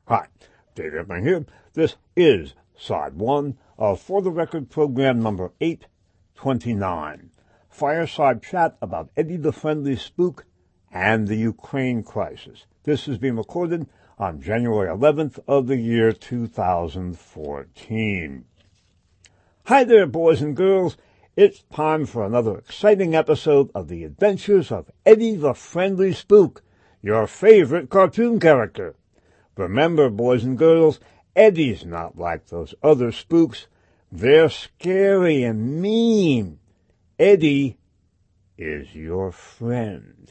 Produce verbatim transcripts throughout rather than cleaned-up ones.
Hi, Dave Edman here. This is Side one of For the Record program number eight twenty-nine. Fireside chat about Eddie the Friendly Spook and the Ukraine crisis. This is being recorded on January eleventh of the year two thousand fourteen. Hi there, boys and girls. It's time for another exciting episode of The Adventures of Eddie the Friendly Spook, your favorite cartoon character. Remember, boys and girls, Eddie's not like those other spooks. They're scary and mean. Eddie is your friend.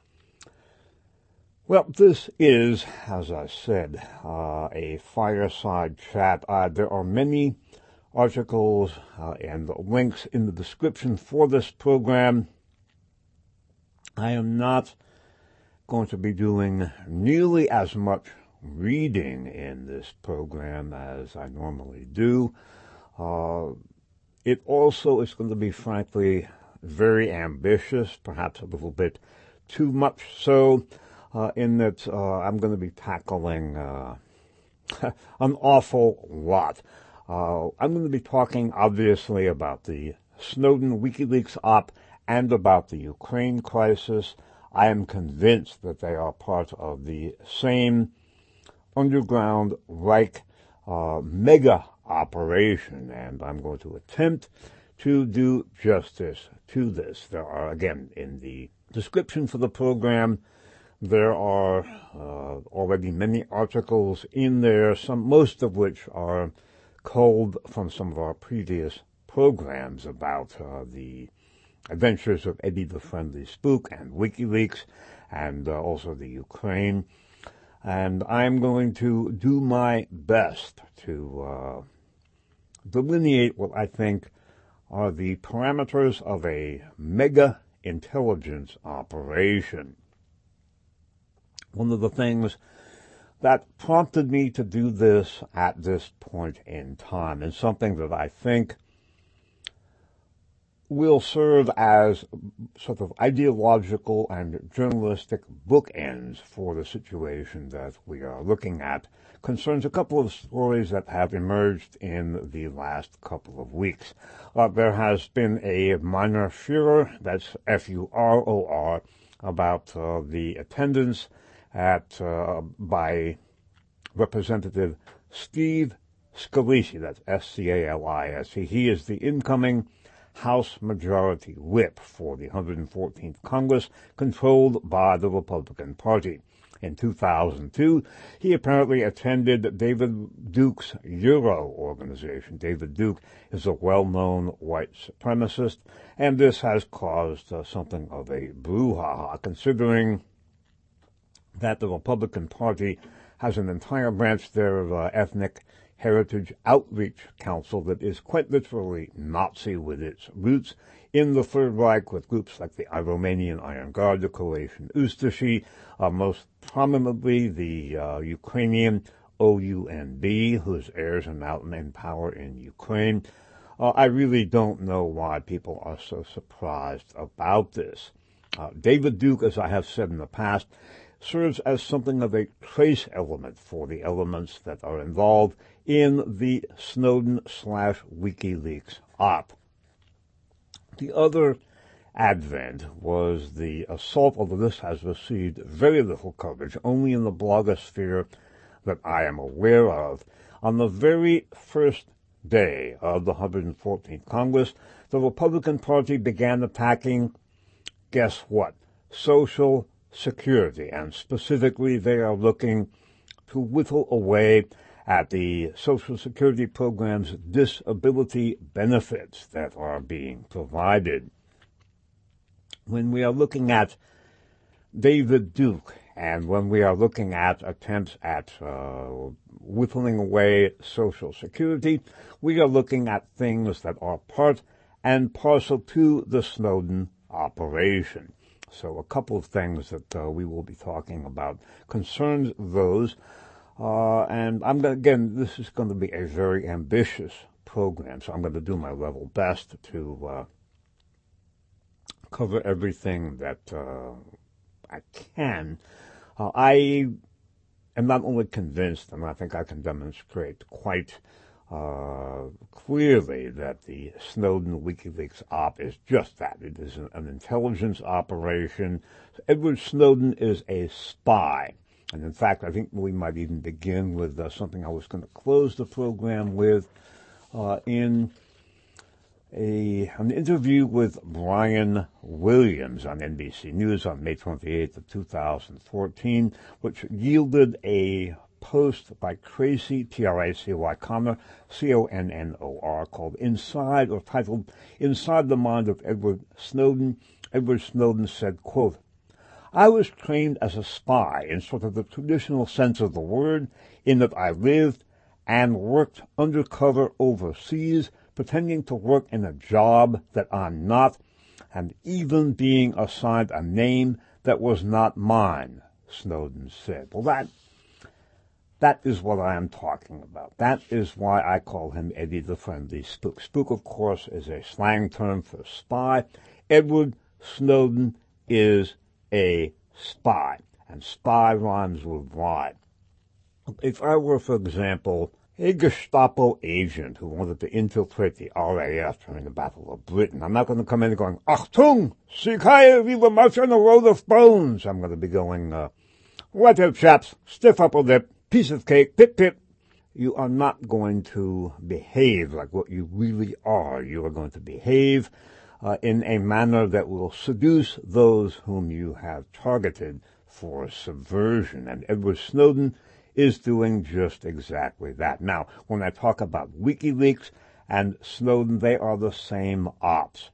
Well, this is, as I said, uh, a fireside chat. Uh, there are many articles uh, and links in the description for this program. I am not going to be doing nearly as much reading in this program as I normally do. Uh, it also is going to be, frankly, very ambitious, perhaps a little bit too much so, uh, in that uh, I'm going to be tackling uh, an awful lot. Uh, I'm going to be talking, obviously, about the Snowden WikiLeaks op and about the Ukraine crisis. I am convinced that they are part of the same underground Reich uh, mega operation, and I'm going to attempt to do justice to this. There are, again, in the description for the program, there are uh, already many articles in there, some most of which are culled from some of our previous programs about uh, the adventures of Eddie the Friendly Spook and WikiLeaks, and uh, also the Ukraine. And I'm going to do my best to uh, delineate what I think are the parameters of a mega intelligence operation. One of the things that prompted me to do this at this point in time, and something that I think will serve as sort of ideological and journalistic bookends for the situation that we are looking at, concerns a couple of stories that have emerged in the last couple of weeks. Uh, there has been a minor furor, that's F U R O R, about uh, the attendance at uh, by Representative Steve Scalise, that's S C A L I S E. He is the incoming House Majority Whip for the one hundred fourteenth Congress, controlled by the Republican Party. In two thousand two, he apparently attended David Duke's Euro organization. David Duke is a well-known white supremacist, and this has caused uh, something of a brouhaha, considering that the Republican Party has an entire branch there of uh, ethnic Heritage Outreach Council that is quite literally Nazi with its roots in the Third Reich, with groups like the Romanian Iron Guard, the Croatian Ustashi, uh, most prominently the uh, Ukrainian O U N B, whose heirs are now in power in Ukraine. Uh, I really don't know why people are so surprised about this. Uh, David Duke, as I have said in the past, serves as something of a trace element for the elements that are involved in the Snowden slash WikiLeaks op. The other advent was the assault, although this has received very little coverage, only in the blogosphere that I am aware of. On the very first day of the one hundred fourteenth Congress, the Republican Party began attacking, guess what, Social Security, and specifically they are looking to whittle away at the Social Security program's disability benefits that are being provided. When we are looking at David Duke, and when we are looking at attempts at uh, whittling away Social Security, we are looking at things that are part and parcel to the Snowden operation. So a couple of things that uh, we will be talking about concerns those. Uh, and I'm going again, this is going to be a very ambitious program, so I'm going to do my level best to uh, cover everything that uh, I can. Uh, I am not only convinced, and I think I can demonstrate quite uh, clearly that the Snowden WikiLeaks op is just that. It is an, an intelligence operation. Edward Snowden is a spy. And in fact, I think we might even begin with uh, something I was going to close the program with uh, in a an interview with Brian Williams on N B C News on May twenty-eighth of two thousand fourteen, which yielded a post by Tracy, T R A C Y, Connor, C O N N O R, called Inside, or titled Inside the Mind of Edward Snowden. Edward Snowden said, quote, "I was trained as a spy in sort of the traditional sense of the word, in that I lived and worked undercover overseas, pretending to work in a job that I'm not, and even being assigned a name that was not mine," Snowden said. Well, that that is what I am talking about. That is why I call him Eddie the Friendly Spook. Spook, of course, is a slang term for spy. Edward Snowden is a spy, and spy rhymes with lie. If I were, for example, a Gestapo agent who wanted to infiltrate the R A F during the Battle of Britain, I'm not going to come in going, "Achtung, Sikaye, we will march on a road of bones." I'm going to be going, uh, "Right here, chaps, stiff upper lip, piece of cake, pip pip." You are not going to behave like what you really are. You are going to behave uh, in a manner that will seduce those whom you have targeted for subversion. And Edward Snowden is doing just exactly that. Now, when I talk about WikiLeaks and Snowden, they are the same ops.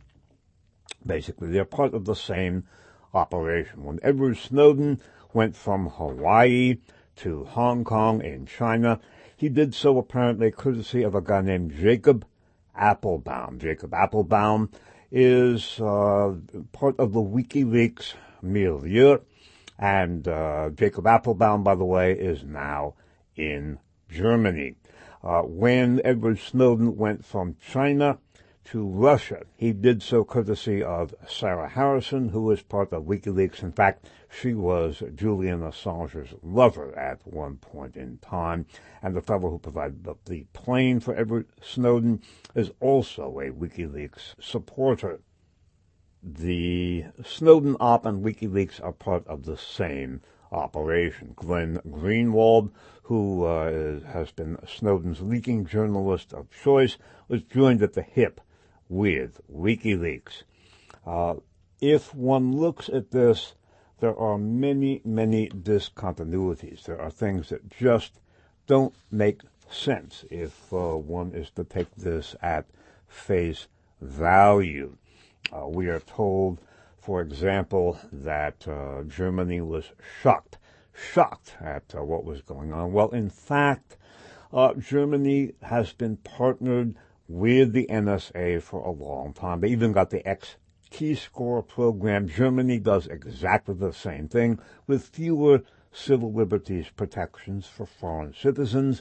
Basically, they're part of the same operation. When Edward Snowden went from Hawaii to Hong Kong in China, he did so apparently courtesy of a guy named Jacob Appelbaum. Jacob Appelbaum is uh, part of the WikiLeaks milieu. And uh, Jacob Appelbaum, by the way, is now in Germany. Uh, when Edward Snowden went from China to Russia, he did so courtesy of Sarah Harrison, who was part of WikiLeaks. In fact, she was Julian Assange's lover at one point in time. And the fellow who provided the, the plane for Edward Snowden is also a WikiLeaks supporter. The Snowden op and WikiLeaks are part of the same operation. Glenn Greenwald, who uh, is, has been Snowden's leaking journalist of choice, was joined at the hip with WikiLeaks. Uh, if one looks at this, there are many, many discontinuities. There are things that just don't make sense if uh, one is to take this at face value. Uh, we are told, for example, that uh, Germany was shocked, shocked at uh, what was going on. Well, in fact, uh, Germany has been partnered with the N S A for a long time. They even got the X-Keyscore program. Germany does exactly the same thing with fewer civil liberties protections for foreign citizens.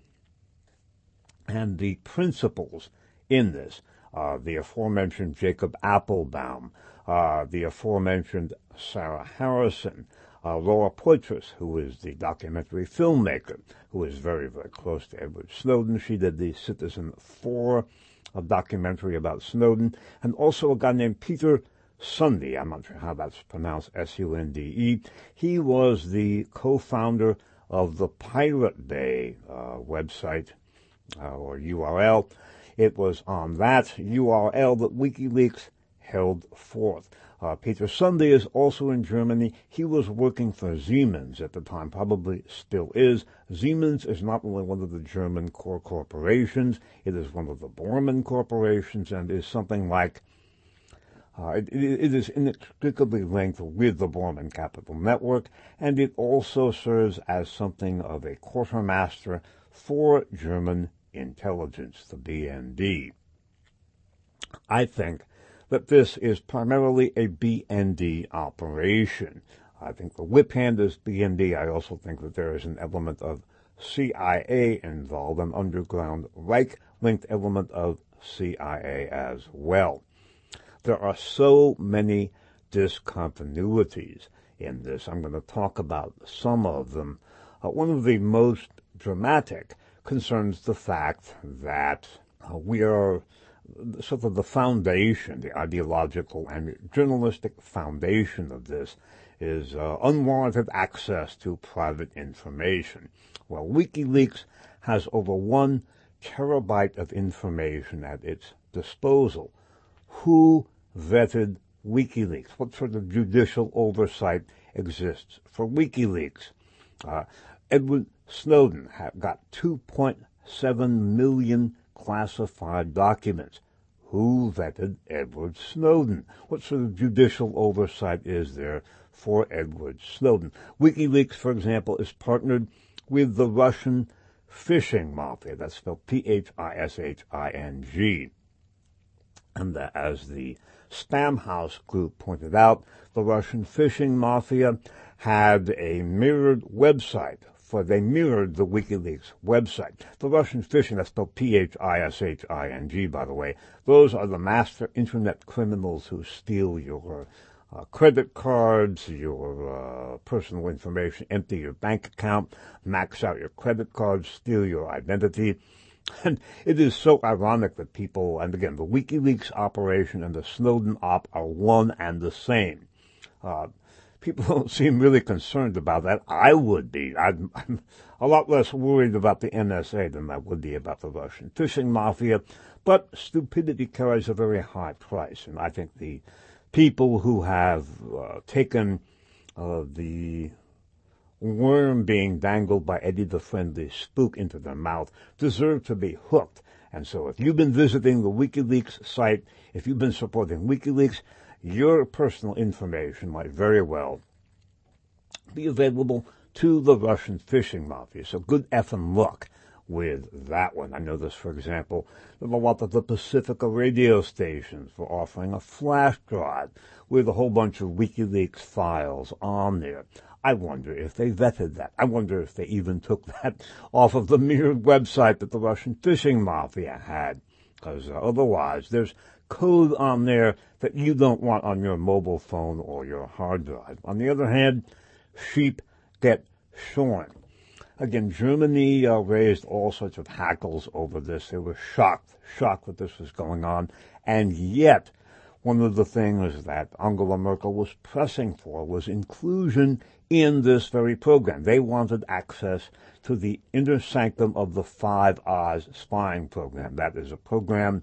And the principles in this, Uh, the aforementioned Jacob Appelbaum, uh, the aforementioned Sarah Harrison, uh, Laura Poitras, who is the documentary filmmaker, who is very, very close to Edward Snowden. She did the Citizen four a documentary about Snowden, and also a guy named Peter Sunde. I'm not sure how that's pronounced, S U N D E. He was the co-founder of the Pirate Bay uh, website, uh, or U R L. It was on that U R L that WikiLeaks held forth. Uh, Peter Sunde is also in Germany. He was working for Siemens at the time, probably still is. Siemens is not only one of the German core corporations, it is one of the Bormann corporations, and is something like, uh, it, it is inextricably linked with the Bormann Capital Network, and it also serves as something of a quartermaster for German intelligence, the B N D. I think that this is primarily a B N D operation. I think the whip hand is B N D. I also think that there is an element of C I A involved, an underground Reich-linked element of C I A as well. There are so many discontinuities in this. I'm going to talk about some of them. Uh, one of the most dramatic concerns the fact that uh, we are sort of the foundation, the ideological and journalistic foundation of this is uh, unwarranted access to private information. Well, WikiLeaks has over one terabyte of information at its disposal. Who vetted WikiLeaks? What sort of judicial oversight exists for WikiLeaks? Uh, Edward Snowden have got two point seven million classified documents. Who vetted Edward Snowden? What sort of judicial oversight is there for Edward Snowden? WikiLeaks, for example, is partnered with the Russian phishing mafia. That's spelled P H I S H I N G. And uh, as the Spam House group pointed out, the Russian phishing mafia had a mirrored website, for they mirrored the WikiLeaks website. The Russian phishing, that's spelled P H I S H I N G, by the way, those are the master internet criminals who steal your uh, credit cards, your uh, personal information, empty your bank account, max out your credit cards, steal your identity. And it is so ironic that people, and again, the WikiLeaks operation and the Snowden op are one and the same. Uh, people don't seem really concerned about that. I would be. I'm, I'm a lot less worried about the N S A than I would be about the Russian phishing mafia. But stupidity carries a very high price, and I think the people who have uh, taken uh, the worm being dangled by Eddie the Friendly Spook into their mouth deserve to be hooked. And so if you've been visiting the WikiLeaks site, if you've been supporting WikiLeaks, your personal information might very well be available to the Russian phishing mafia. So good effing luck with that one. I know this, for example, that a lot of the Pacifica radio stations were offering a flash drive with a whole bunch of WikiLeaks files on there. I wonder if they vetted that. I wonder if they even took that off of the mirrored website that the Russian phishing mafia had. Because uh, otherwise, there's code on there that you don't want on your mobile phone or your hard drive. On the other hand, sheep get shorn. Again, Germany uh, raised all sorts of hackles over this. They were shocked, shocked that this was going on. And yet, one of the things that Angela Merkel was pressing for was inclusion in this very program. They wanted access to the inner sanctum of the Five Eyes spying program. That is a program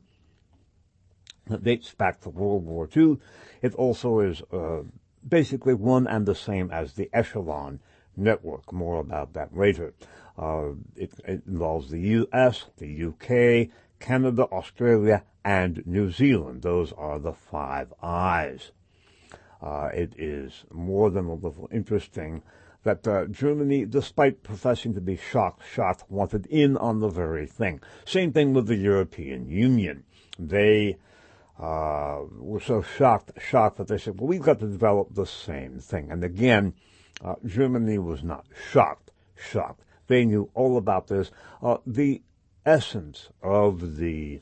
that dates back to World War Two. It also is uh, basically one and the same as the Echelon network. More about that later. Uh, it, it involves the U S, the U K, Canada, Australia, and New Zealand. Those are the Five Eyes. Uh, it is more than a little interesting that uh, Germany, despite professing to be shocked, shocked, wanted in on the very thing. Same thing with the European Union. They uh, were so shocked, shocked that they said, well, we've got to develop the same thing. And again, uh, Germany was not shocked, shocked. They knew all about this. Uh, the essence of the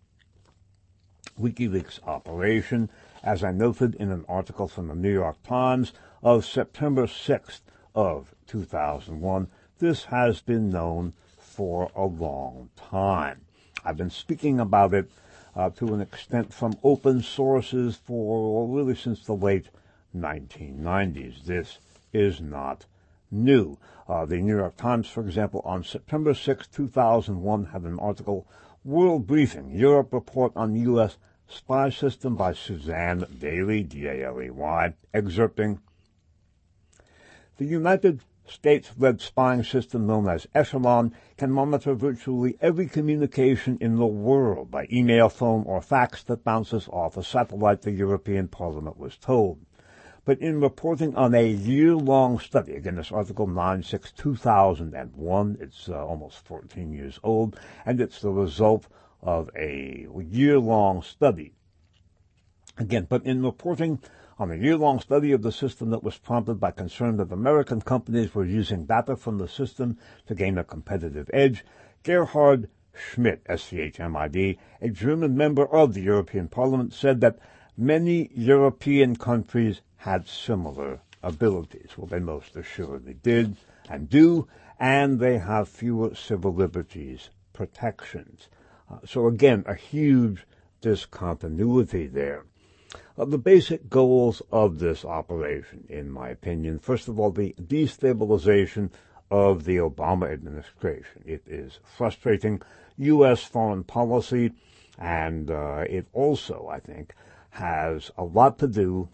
WikiLeaks operation, as I noted in an article from the New York Times of September sixth of two thousand one, this has been known for a long time. I've been speaking about it uh, to an extent from open sources for well, really since the late nineteen nineties. This is not new. Uh, the New York Times, for example, on September sixth, two thousand one, had an article, World Briefing, Europe Report on U S Spy System by Suzanne Daly, D A L E Y, excerpting, the United States-led spying system known as Echelon can monitor virtually every communication in the world by email, phone, or fax that bounces off a satellite, the European Parliament was told. But in reporting on a year-long study, again, this article nine six two thousand one, it's uh, almost fourteen years old, and it's the result of a year-long study. Again, but in reporting on a year-long study of the system that was prompted by concern that American companies were using data from the system to gain a competitive edge, Gerhard Schmidt, S C H M I D, a German member of the European Parliament, said that many European countries had similar abilities. Well, they most assuredly did and do, and they have fewer civil liberties protections. Uh, so again, a huge discontinuity there. Uh, the basic goals of this operation, in my opinion, first of all, the destabilization of the Obama administration. It is frustrating U S foreign policy, and uh, it also, I think, has a lot to do,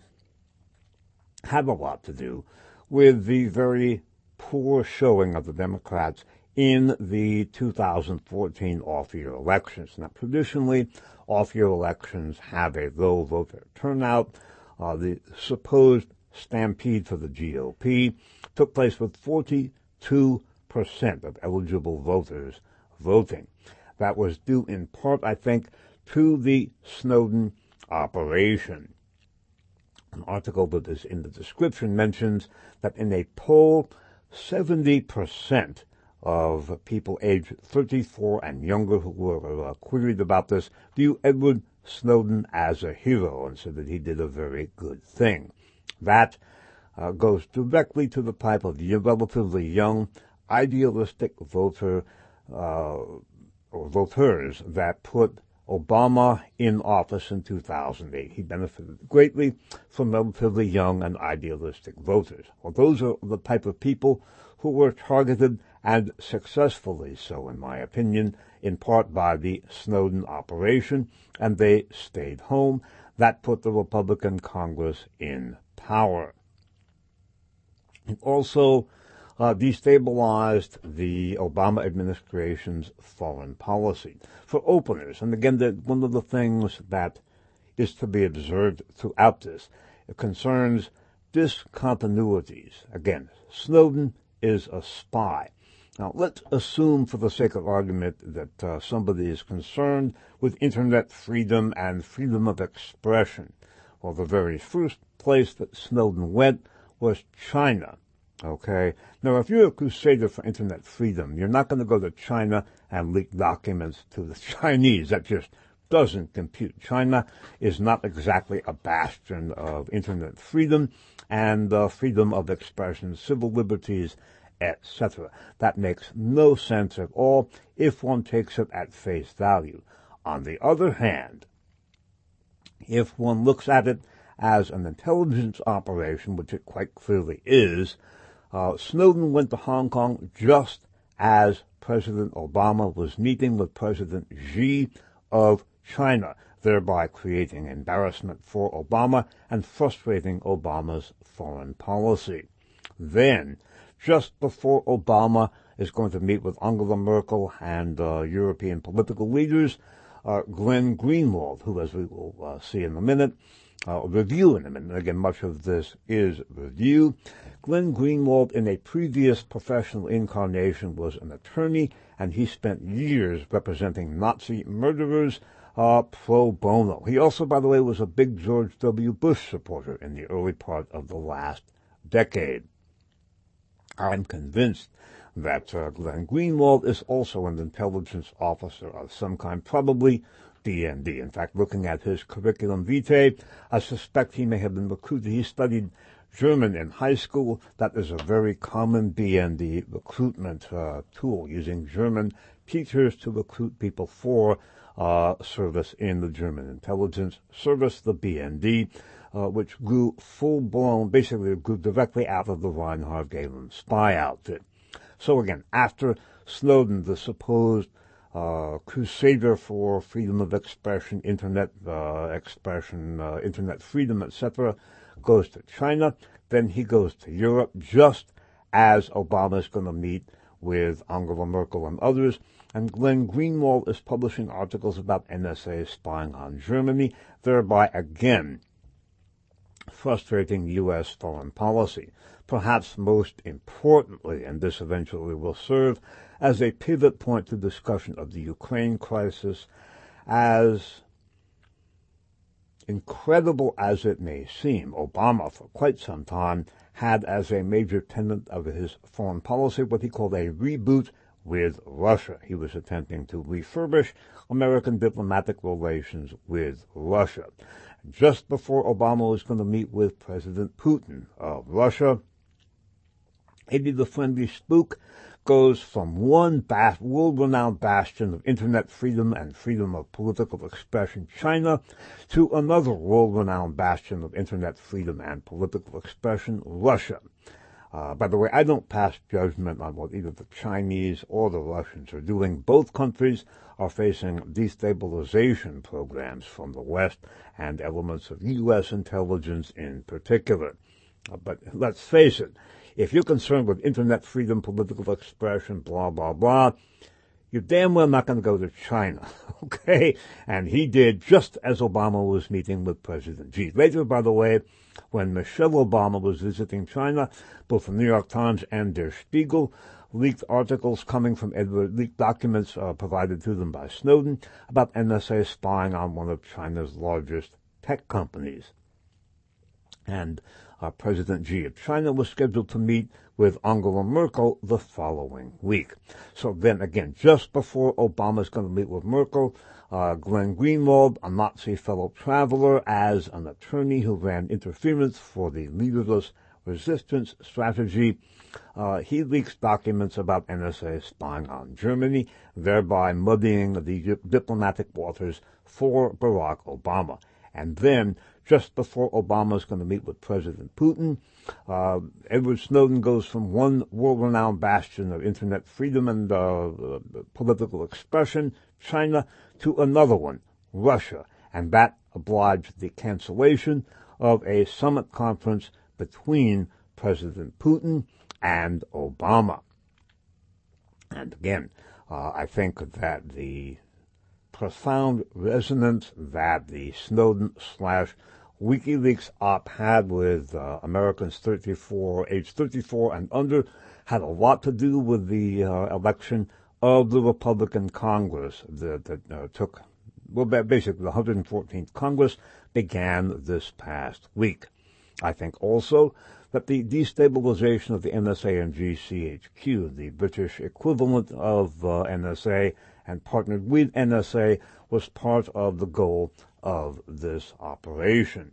had a lot to do with the very poor showing of the Democrats in the two thousand fourteen off-year elections. Now, traditionally, off-year elections have a low voter turnout. Uh, the supposed stampede for the G O P took place with forty-two percent of eligible voters voting. That was due in part, I think, to the Snowden operation. An article that is in the description mentions that in a poll, seventy percent of people aged thirty-four and younger who were uh, queried about this view Edward Snowden as a hero and said that he did a very good thing. That uh, goes directly to the type of relatively young, idealistic voter uh, or voters that put Obama in office in two thousand eight. He benefited greatly from relatively young and idealistic voters. Well, those are the type of people who were targeted, and successfully so, in my opinion, in part by the Snowden operation, and they stayed home. That put the Republican Congress in power. It also uh, destabilized the Obama administration's foreign policy. For openers, and again, the, one of the things that is to be observed throughout this, it concerns discontinuities. Again, Snowden is a spy. Now, let's assume, for the sake of argument, that uh, somebody is concerned with Internet freedom and freedom of expression. Well, the very first place that Snowden went was China. Okay? Now, if you're a crusader for Internet freedom, you're not going to go to China and leak documents to the Chinese. That just doesn't compute. China is not exactly a bastion of Internet freedom and uh, freedom of expression, civil liberties, et cetera. That makes no sense at all if one takes it at face value. On the other hand, if one looks at it as an intelligence operation, which it quite clearly is, uh, Snowden went to Hong Kong just as President Obama was meeting with President Xi of China, thereby creating embarrassment for Obama and frustrating Obama's foreign policy. Then, just before Obama is going to meet with Angela Merkel and uh, European political leaders, uh, Glenn Greenwald, who, as we will uh, see in a minute, uh, review in a minute, again, much of this is review. Glenn Greenwald, in a previous professional incarnation, was an attorney, and he spent years representing Nazi murderers uh, pro bono. He also, by the way, was a big George W. Bush supporter in the early part of the last decade. I'm convinced that uh, Glenn Greenwald is also an intelligence officer of some kind, probably D N D. In fact, looking at his curriculum vitae, I suspect he may have been recruited. He studied German in high school. That is a very common D N D recruitment uh, tool, using German teachers to recruit people for uh, service in the German intelligence service, the B N D. Uh, which grew full-blown, basically grew directly out of the Reinhard Gehlen spy outfit. So again, after Snowden, the supposed uh, crusader for freedom of expression, internet uh, expression, uh, internet freedom, et cetera, goes to China. Then he goes to Europe, just as Obama is going to meet with Angela Merkel and others. And Glenn Greenwald is publishing articles about N S A spying on Germany, thereby again frustrating U S foreign policy. Perhaps most importantly, and this eventually will serve as a pivot point to discussion of the Ukraine crisis, as incredible as it may seem, Obama for quite some time had as a major tenet of his foreign policy what he called a reboot with Russia. He was attempting to refurbish American diplomatic relations with Russia. Just before Obama was going to meet with President Putin of Russia, maybe the friendly spook goes from one bas- world-renowned bastion of internet freedom and freedom of political expression, China, to another world-renowned bastion of internet freedom and political expression, Russia. Uh, by the way, I don't pass judgment on what either the Chinese or the Russians are doing. Both countries are facing destabilization programs from the West and elements of U S intelligence in particular. Uh, but let's face it, if you're concerned with internet freedom, political expression, blah, blah, blah, you're damn well not going to go to China, okay? And he did just as Obama was meeting with President Xi. Later, by the way, when Michelle Obama was visiting China, both the New York Times and Der Spiegel leaked articles coming from Edward, leaked documents uh, provided to them by Snowden about N S A spying on one of China's largest tech companies. And uh, President Xi of China was scheduled to meet with Angela Merkel the following week. So then again, just before Obama's going to meet with Merkel, uh, Glenn Greenwald, a Nazi fellow traveler, as an attorney who ran interference for the leaderless resistance strategy, uh, he leaks documents about N S A spying on Germany, thereby muddying the diplomatic waters for Barack Obama. And then, just before Obama's going to meet with President Putin, uh, Edward Snowden goes from one world-renowned bastion of internet freedom and uh, uh, political expression, China, to another one, Russia. And that obliged the cancellation of a summit conference between President Putin and Obama. And again, uh, I think that the profound resonance that the Snowden slash WikiLeaks op had with uh, Americans thirty-four, age thirty-four and under had a lot to do with the uh, election of the Republican Congress that, that uh, took, well, basically the one hundred fourteenth Congress began this past week. I think also that the destabilization of the N S A and G C H Q, the British equivalent of uh, N S A, and partnered with N S A, was part of the goal of this operation.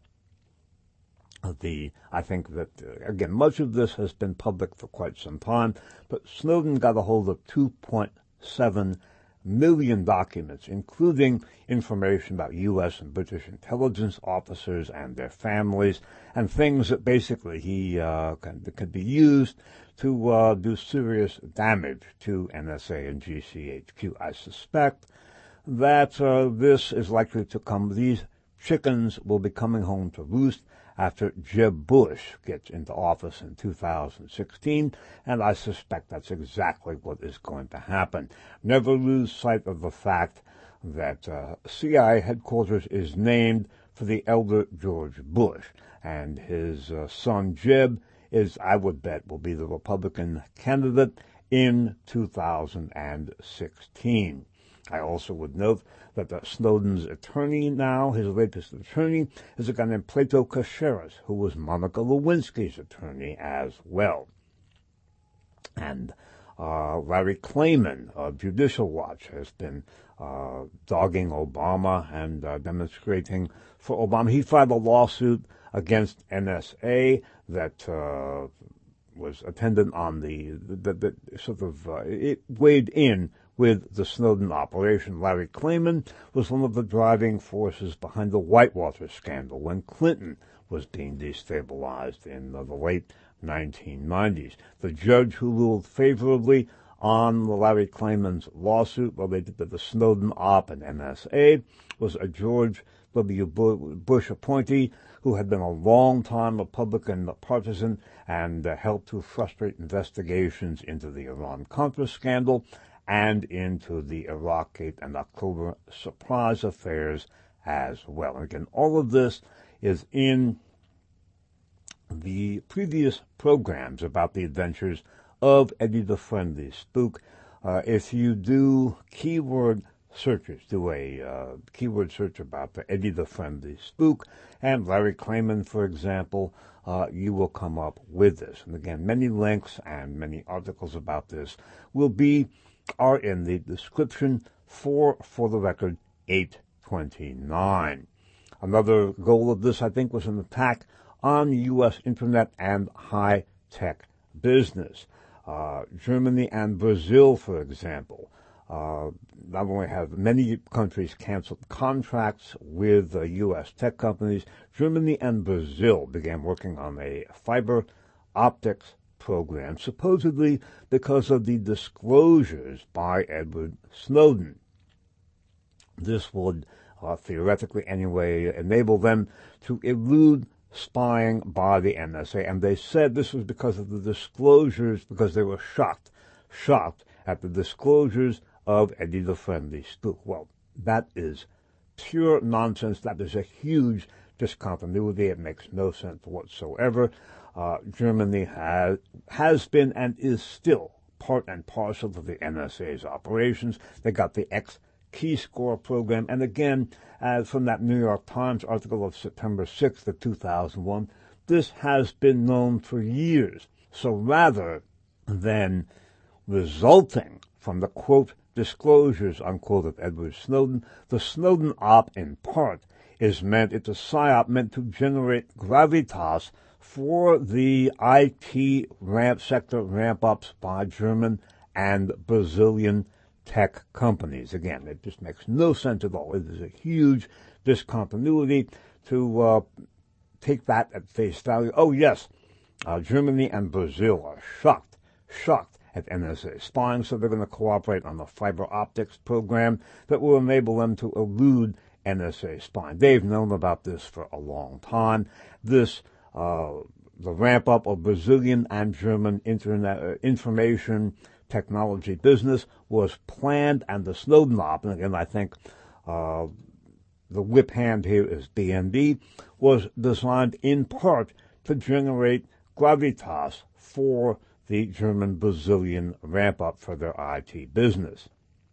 The, I think that, uh, again, much of this has been public for quite some time, but Snowden got a hold of two point seven million documents, including information about U S and British intelligence officers and their families, and things that basically he uh, can, could be used to uh, do serious damage to N S A and G C H Q. I suspect that uh, this is likely to come, these chickens will be coming home to roost after Jeb Bush gets into office in two thousand sixteen, and I suspect that's exactly what is going to happen. Never lose sight of the fact that uh, C I A headquarters is named for the elder George Bush, and his uh, son Jeb is, I would bet, will be the Republican candidate in two thousand sixteen. I also would note that the Snowden's attorney now, his latest attorney, is a guy named Plato Caceres, who was Monica Lewinsky's attorney as well. And uh, Larry Klayman of Judicial Watch has been uh, dogging Obama and uh, demonstrating for Obama. He filed a lawsuit against N S A that uh, was attendant on the, the, the, the sort of, uh, it weighed in with the Snowden operation. Larry Klayman was one of the driving forces behind the Whitewater scandal when Clinton was being destabilized in uh, the late nineteen nineties. The judge who ruled favorably on Larry Klayman's lawsuit related to the Snowden op and N S A was a George W. Bush appointee who had been a long-time Republican partisan and uh, helped to frustrate investigations into the Iran-Contra scandal and into the Iraqgate and October surprise affairs as well. And again, all of this is in the previous programs about the adventures of Eddie the Friendly Spook. Uh, if you do keyword searches, do a uh, keyword search about the Eddie the Friendly Spook and Larry Klayman, for example, uh, you will come up with this. And again, many links and many articles about this will be are in the description for, for the record, eight twenty-nine. Another goal of this, I think, was an attack on U S internet and high-tech business. Uh, Germany and Brazil, for example, uh, not only have many countries canceled contracts with uh, U S tech companies, Germany and Brazil began working on a fiber optics program, supposedly because of the disclosures by Edward Snowden. This would, uh, theoretically anyway, enable them to elude spying by the N S A, and they said this was because of the disclosures, because they were shocked, shocked at the disclosures of Eddie the Friendly Spook. Well, that is pure nonsense. That is a huge discontinuity. It makes no sense whatsoever. Uh, Germany has, has been and is still part and parcel of the N S A's operations. They got the X Keyscore program, and again, uh, from that New York Times article of September sixth of two thousand one, this has been known for years. So rather than resulting from the, quote, disclosures, unquote, of Edward Snowden, the Snowden op, in part, is meant, it's a psyop meant to generate gravitas for the I T ramp sector ramp-ups by German and Brazilian tech companies. Again, it just makes no sense at all. It is a huge discontinuity to uh, take that at face value. Oh, yes, uh, Germany and Brazil are shocked, shocked at N S A spying, so they're going to cooperate on the fiber optics program that will enable them to elude N S A spying. They've known about this for a long time. This, uh, the ramp-up of Brazilian and German internet uh, information technology business was planned, and the Snowden op, and again, I think uh, the whip hand here is B N D, was designed in part to generate gravitas for the German-Brazilian ramp-up for their I T business.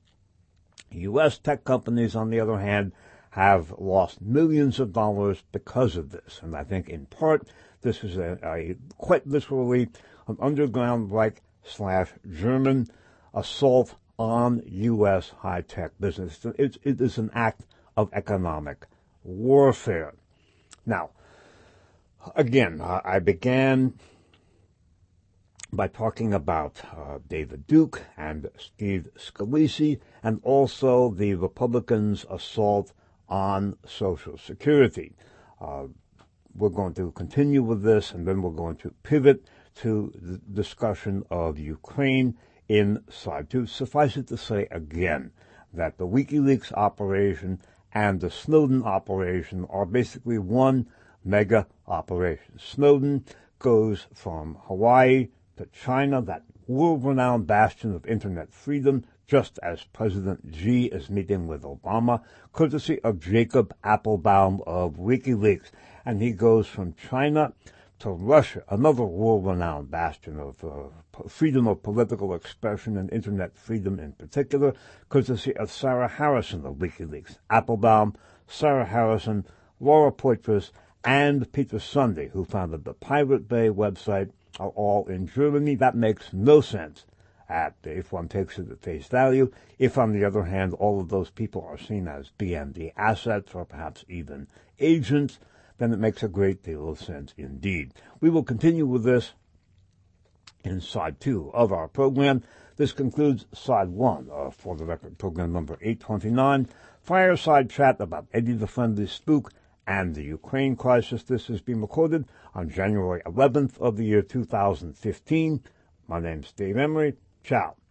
U S tech companies, on the other hand, have lost millions of dollars because of this, and I think in part this is a, a quite literally an underground like slash German assault on U S high-tech business. It, it is an act of economic warfare. Now, again, I began by talking about uh, David Duke and Steve Scalise, and also the Republicans' assault on Social Security. Uh, we're going to continue with this, and then we're going to pivot to the discussion of Ukraine in side two. Suffice it to say again that the WikiLeaks operation and the Snowden operation are basically one mega operation. Snowden goes from Hawaii to China, that world-renowned bastion of internet freedom, just as President Xi is meeting with Obama, courtesy of Jacob Appelbaum of WikiLeaks. And he goes from China to Russia, another world-renowned bastion of uh, freedom of political expression and internet freedom in particular, courtesy of Sarah Harrison of WikiLeaks. Appelbaum, Sarah Harrison, Laura Poitras, and Peter Sunday, who founded the Pirate Bay website, are all in Germany. That makes no sense at, if one takes it at face value. If, on the other hand, all of those people are seen as B N D assets or perhaps even agents, then it makes a great deal of sense indeed. We will continue with this in side two of our program. This concludes side one of For the Record program number eight twenty-nine, Fireside Chat about Eddie the Friendly Spook and the Ukraine crisis. This has been recorded on January eleventh of the year two thousand fifteen. My name's Dave Emery. Ciao.